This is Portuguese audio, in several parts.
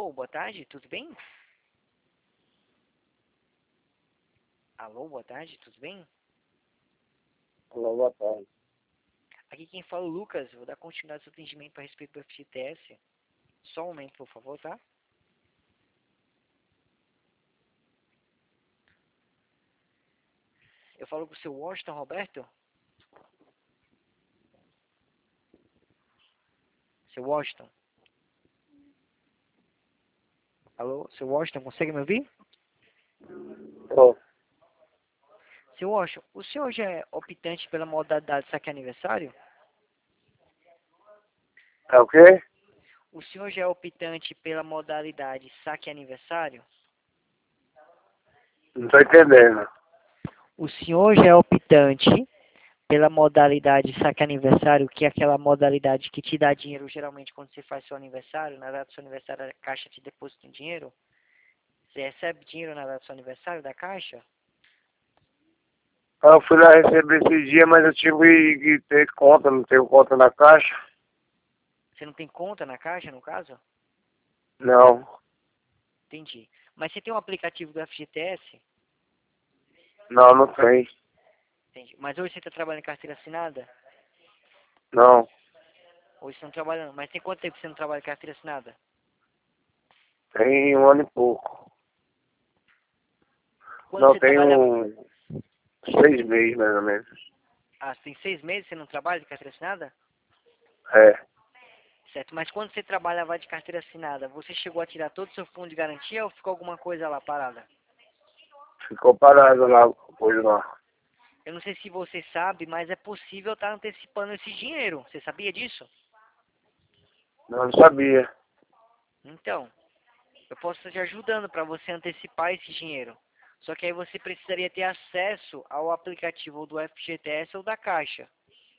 Alô, boa tarde, tudo bem? Alô, boa tarde, tudo bem? Olá, boa tarde. Aqui quem fala é o Lucas, vou dar continuidade ao seu atendimento a respeito do FGTS. Só um momento, por favor, tá? Eu falo com o seu Washington Roberto? Seu Washington? Alô, seu Washington, consegue me ouvir? Ó, Seu Washington, o senhor já é optante pela modalidade saque aniversário? é o quê? O senhor já é optante pela modalidade saque aniversário? Não tô entendendo. O senhor já é optante pela modalidade saque aniversário, que é aquela modalidade que te dá dinheiro geralmente quando você faz seu aniversário, na data do seu aniversário a Caixa te deposita um dinheiro? Você recebe dinheiro na data do seu aniversário da Caixa? Eu fui lá receber esse dia, mas eu tive que ter conta, não tenho conta na caixa. Você não tem conta na Caixa, no caso? Não, Entendi. Mas você tem um aplicativo do FGTS? não tem. Entendi. Mas hoje você está trabalhando em carteira assinada? Não, Hoje você não trabalha, mas tem quanto tempo você não trabalha em carteira assinada? tem 1 ano e pouco. Quando Não, você tem trabalhava... 6 meses, mais ou menos. Ah, tem 6 meses que você não trabalha de carteira assinada? É, Certo, mas quando você trabalhava de carteira assinada, você chegou a tirar todo o seu fundo de garantia ou ficou alguma coisa lá parada? ficou parado lá, coisa lá. Eu não sei se você sabe, mas é possível estar antecipando esse dinheiro. Você sabia disso? Não sabia. Então, eu posso estar te ajudando para você antecipar esse dinheiro. Só que aí você precisaria ter acesso ao aplicativo do FGTS ou da Caixa.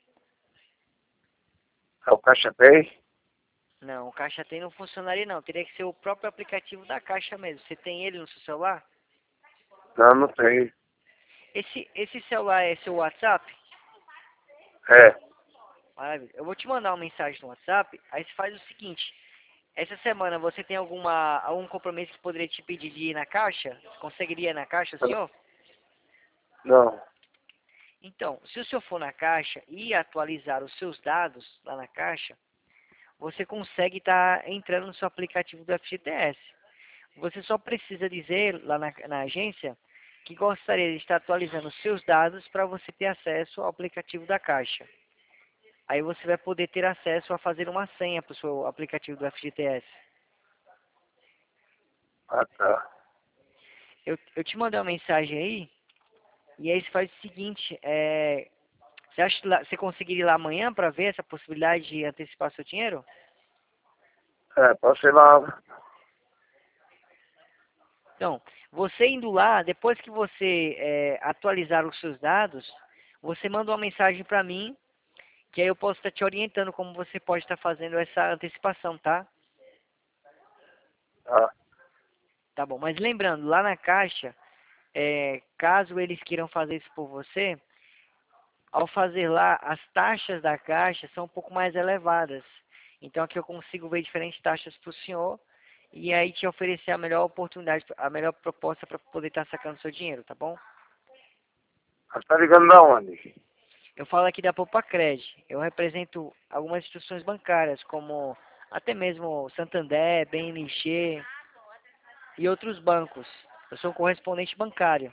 É o Caixa Pay? Não, o Caixa Tem não funcionaria não. Teria que ser o próprio aplicativo da Caixa mesmo. Você tem ele no seu celular? Não tem. Esse celular é seu WhatsApp? É, Maravilha. Eu vou te mandar uma mensagem no WhatsApp. Aí você faz o seguinte. Essa semana você tem algum compromisso que poderia te pedir de ir na Caixa? Você conseguiria ir na Caixa, senhor? não. Então, se o senhor for na Caixa e atualizar os seus dados lá na Caixa, você consegue estar entrando no seu aplicativo do FGTS. Você só precisa dizer lá na agência que gostaria de estar atualizando os seus dados para você ter acesso ao aplicativo da Caixa. Aí você vai poder ter acesso a fazer uma senha para o seu aplicativo do FGTS. Ah, tá. Eu te mandei uma mensagem aí, e aí você faz o seguinte, você acha que você conseguiria ir lá amanhã para ver essa possibilidade de antecipar seu dinheiro? É, posso ir lá. Então, você indo lá, depois que você atualizar os seus dados, você manda uma mensagem para mim, que aí eu posso estar te orientando como você pode estar fazendo essa antecipação, tá? Tá, Tá bom, mas lembrando, lá na Caixa, caso eles queiram fazer isso por você, ao fazer lá, as taxas da Caixa são um pouco mais elevadas. Então aqui eu consigo ver diferentes taxas para o senhor e aí te oferecer a melhor oportunidade, a melhor proposta para poder estar sacando seu dinheiro, tá bom? Você tá ligando da onde? Eu falo aqui da Popacred. Eu represento algumas instituições bancárias, como até mesmo Santander, BNG e outros bancos. Eu sou um correspondente bancário.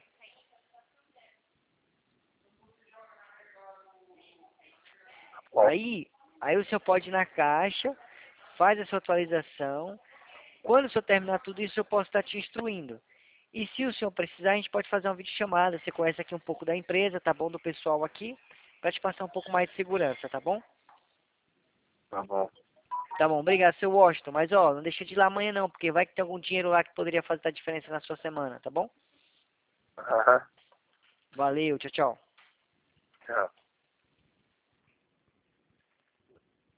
Bom, Aí o senhor pode ir na Caixa, faz a sua atualização. Quando o senhor terminar tudo isso, eu posso estar te instruindo. E se o senhor precisar, a gente pode fazer uma videochamada. Você conhece aqui um pouco da empresa, tá bom? Do pessoal aqui, para te passar um pouco mais de segurança, tá bom? tá bom. Tá bom, obrigado, seu Washington. Mas, ó, não deixa de ir lá amanhã não, porque vai que tem algum dinheiro lá que poderia fazer a diferença na sua semana, tá bom? Aham, Valeu, tchau, tchau. tchau.